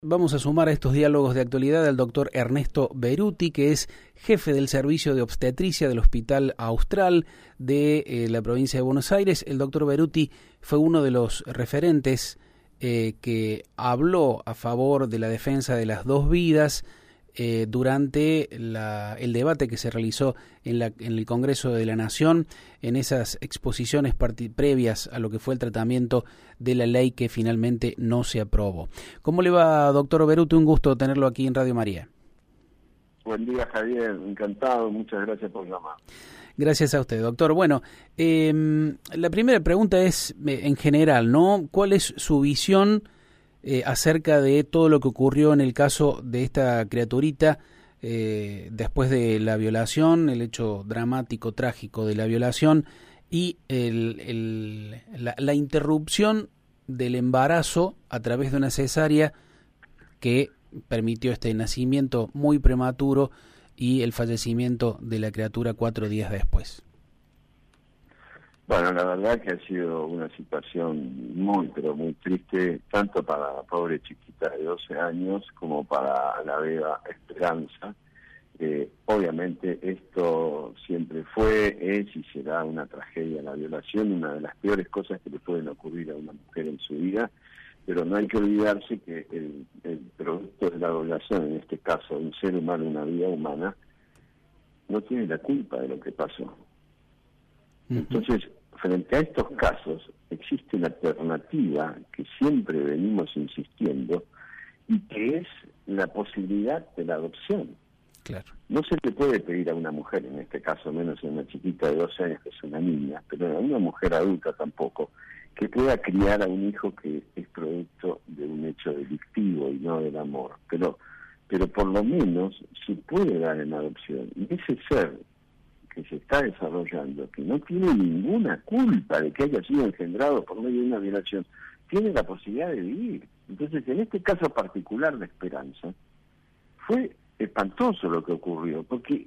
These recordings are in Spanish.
Vamos a sumar a estos diálogos de actualidad al doctor Ernesto Beruti, que es jefe del servicio de obstetricia del Hospital Austral de la provincia de Buenos Aires. El doctor Beruti fue uno de los referentes que habló a favor de la defensa de las dos vidas durante el debate que se realizó en el Congreso de la Nación, en esas exposiciones previas a lo que fue el tratamiento de la ley que finalmente no se aprobó. ¿Cómo le va, doctor Beruti? Un gusto tenerlo aquí en Radio María. Buen día, Javier. Encantado. Muchas gracias por llamar. Gracias a usted, doctor. Bueno, la primera pregunta es, en general, ¿no? ¿Cuál es su visión acerca de todo lo que ocurrió en el caso de esta criaturita después de la violación, el hecho dramático, trágico de la violación y la interrupción del embarazo a través de una cesárea que permitió este nacimiento muy prematuro y el fallecimiento de la criatura 4 días después? Bueno, la verdad que ha sido una situación muy, pero muy triste, tanto para la pobre chiquita de 12 años como para la beba Esperanza. Obviamente esto siempre fue, es y será una tragedia, la violación, una de las peores cosas que le pueden ocurrir a una mujer en su vida, pero no hay que olvidarse que el producto de la violación, en este caso un ser humano, una vida humana, no tiene la culpa de lo que pasó. Entonces, frente a estos casos, existe una alternativa que siempre venimos insistiendo y que es la posibilidad de la adopción. Claro. No se le puede pedir a una mujer, en este caso menos a una chiquita de 12 años que es una niña, pero a una mujer adulta tampoco, que pueda criar a un hijo que es producto de un hecho delictivo y no del amor. Pero por lo menos se puede dar en adopción. Y ese ser que se está desarrollando, que no tiene ninguna culpa de que haya sido engendrado por medio de una violación, tiene la posibilidad de vivir. Entonces, en este caso particular de Esperanza, fue espantoso lo que ocurrió, porque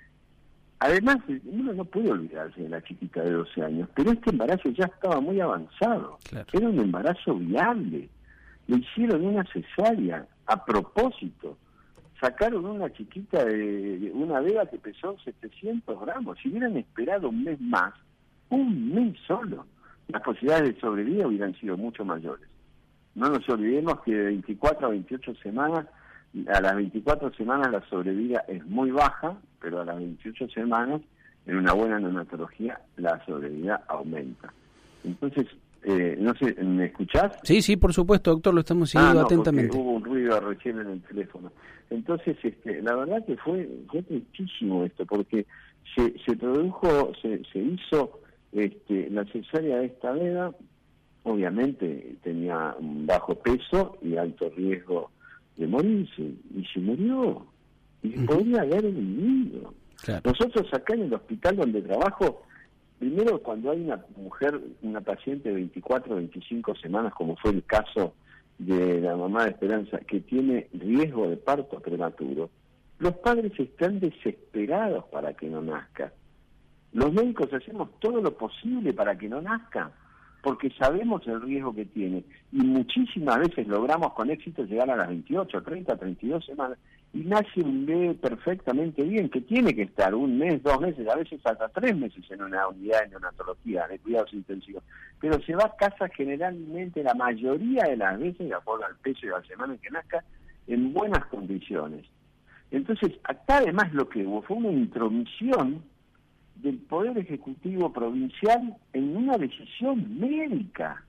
además uno no puede olvidarse de la chiquita de 12 años, pero este embarazo ya estaba muy avanzado. Claro. Era un embarazo viable. Le hicieron una cesárea a propósito. Sacaron una chiquita de una beba que pesó 700 gramos. Si hubieran esperado un mes más, un mes solo, las posibilidades de sobrevida hubieran sido mucho mayores. No nos olvidemos que de 24 a 28 semanas, a las 24 semanas la sobrevida es muy baja, pero a las 28 semanas, en una buena neonatología, la sobrevida aumenta. Entonces, no sé, ¿me escuchás? Sí, por supuesto, doctor, lo estamos siguiendo atentamente. Hubo un ruido recién en el teléfono. Entonces, la verdad que fue tristísimo esto, porque se produjo, se hizo la cesárea de esta beba. Obviamente tenía un bajo peso y alto riesgo de morirse, y se murió, y podría haber vivido. Claro. Nosotros acá en el hospital donde trabajo, primero, cuando hay una mujer, una paciente de 24 o 25 semanas, como fue el caso de la mamá de Esperanza, que tiene riesgo de parto prematuro, los padres están desesperados para que no nazca. Los médicos hacemos todo lo posible para que no nazca, porque sabemos el riesgo que tiene, y muchísimas veces logramos con éxito llegar a las 28, 30, 32 semanas, y nace un bebé perfectamente bien, que tiene que estar un mes, 2 meses, a veces hasta 3 meses en una unidad de neonatología, de cuidados intensivos, pero se va a casa generalmente, la mayoría de las veces, de acuerdo al peso y a la semana en que nazca, en buenas condiciones. Entonces, acá además lo que hubo fue una intromisión del Poder Ejecutivo Provincial en una decisión médica.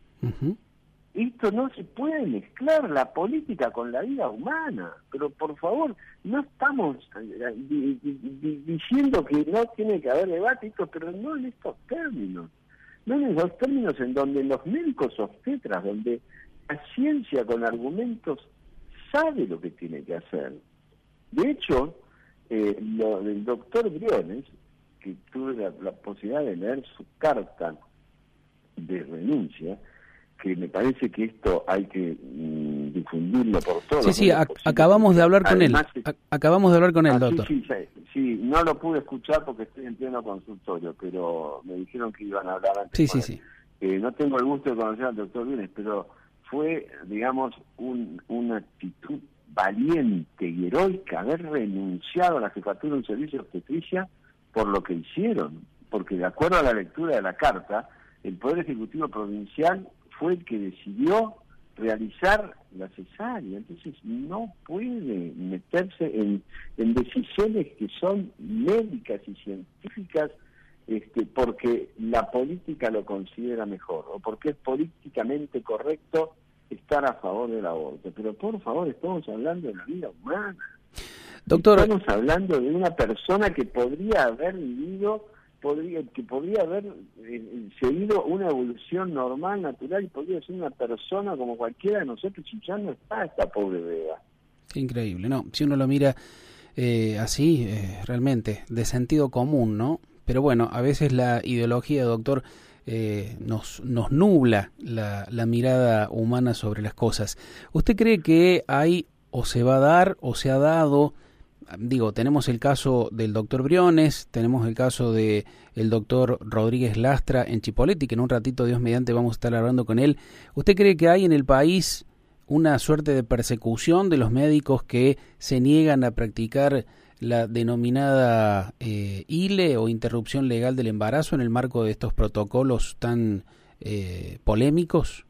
Esto no se puede mezclar, la política con la vida humana, pero por favor, no estamos diciendo que no tiene que haber debate, pero no en estos términos, no en esos términos en donde los médicos obstetras, donde la ciencia con argumentos sabe lo que tiene que hacer. De hecho, el doctor Briones, que tuve la posibilidad de leer su carta de renuncia, que me parece que esto hay que difundirlo por todos. Sí, acabamos de hablar con él. Acabamos de hablar con él, doctor. Sí, no lo pude escuchar porque estoy en pleno consultorio, pero me dijeron que iban a hablar antes. Sí. No tengo el gusto de conocer al doctor Briones, pero fue, digamos, una actitud valiente y heroica haber renunciado a la jefatura de un servicio de obstetricia por lo que hicieron, porque de acuerdo a la lectura de la carta, el Poder Ejecutivo Provincial fue el que decidió realizar la cesárea. Entonces no puede meterse en decisiones que son médicas y científicas porque la política lo considera mejor o porque es políticamente correcto estar a favor del aborto. Pero por favor, estamos hablando de la vida humana. Doctor, estamos hablando de una persona que podría haber vivido, que podría haber seguido una evolución normal, natural, y podría ser una persona como cualquiera de nosotros, y ya no está esta pobre beba. Increíble, ¿no? Si uno lo mira así, realmente, de sentido común, ¿no? Pero bueno, a veces la ideología, doctor, nos nubla la mirada humana sobre las cosas. ¿Usted cree que hay, o se va a dar, o se ha dado, digo, tenemos el caso del doctor Briones, tenemos el caso de el doctor Rodríguez Lastra en Chipoleti, que en un ratito, Dios mediante, vamos a estar hablando con él? ¿Usted cree que hay en el país una suerte de persecución de los médicos que se niegan a practicar la denominada ILE o interrupción legal del embarazo en el marco de estos protocolos tan polémicos?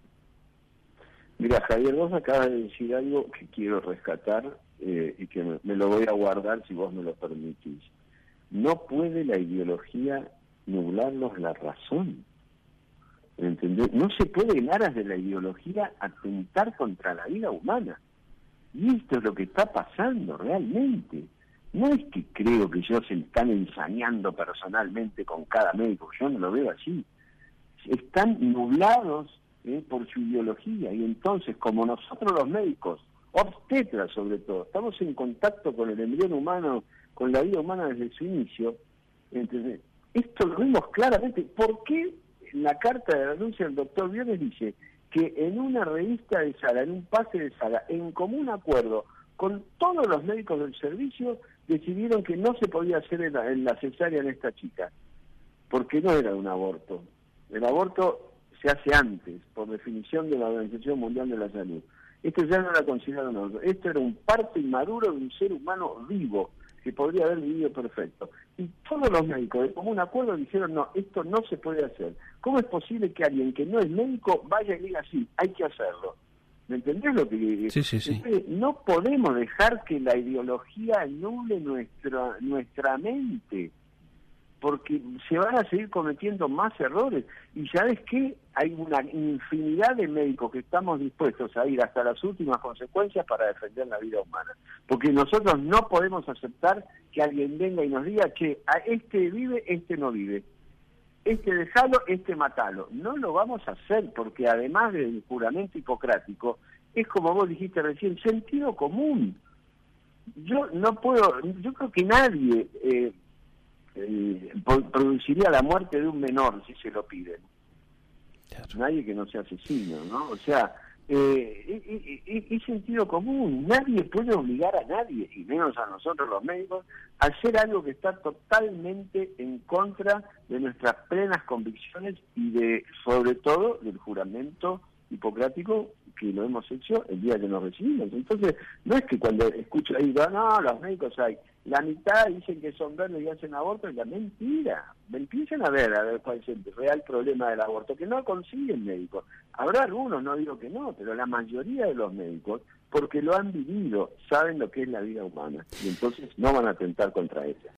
Mira, Javier, vos acabas de decir algo que quiero rescatar y que me lo voy a guardar si vos me lo permitís. No puede la ideología nublarnos la razón. ¿Entendés? No se puede en aras de la ideología atentar contra la vida humana. Y esto es lo que está pasando realmente. No es que creo que ellos se están ensañando personalmente con cada médico, yo no lo veo así. Están nublados por su ideología, y entonces, como nosotros los médicos, obstetras sobre todo, estamos en contacto con el embrión humano, con la vida humana desde su inicio, ¿entendés? Esto lo vemos claramente. ¿Por qué la carta de renuncia del doctor Briones dice que en una revista de sala, en un pase de sala, en común acuerdo con todos los médicos del servicio, decidieron que no se podía hacer en la cesárea en esta chica? Porque no era un aborto. El aborto se hace antes, por definición de la Organización Mundial de la Salud. Esto ya no era considerado un aborto. Esto era un parto inmaduro de un ser humano vivo, que podría haber vivido perfecto. Y todos los médicos de común acuerdo dijeron, no, esto no se puede hacer. ¿Cómo es posible que alguien que no es médico vaya y diga, sí, hay que hacerlo? ¿Me entendés lo que...? Sí. No podemos dejar que la ideología nuble nuestra mente, porque se van a seguir cometiendo más errores. Y ¿sabes qué? Hay una infinidad de médicos que estamos dispuestos a ir hasta las últimas consecuencias para defender la vida humana. Porque nosotros no podemos aceptar que alguien venga y nos diga, che, a este vive, este no vive. Este dejalo, este matalo. No lo vamos a hacer, porque además del juramento hipocrático, es como vos dijiste recién, sentido común. Yo creo que nadie produciría la muerte de un menor si se lo piden. Claro. Nadie que no sea asesino, ¿no? O sea, es sentido común. Nadie puede obligar a nadie, y menos a nosotros los médicos, a hacer algo que está totalmente en contra de nuestras plenas convicciones y sobre todo, del juramento hipocrático que lo hemos hecho el día que nos recibimos. Entonces, no es que cuando escucho ahí, no, los médicos hay, la mitad dicen que son verdes y hacen aborto, es la mentira. Empiecen a ver cuál es el real problema del aborto, que no consiguen médicos. Habrá algunos, no digo que no, pero la mayoría de los médicos, porque lo han vivido, saben lo que es la vida humana, y entonces no van a atentar contra ella.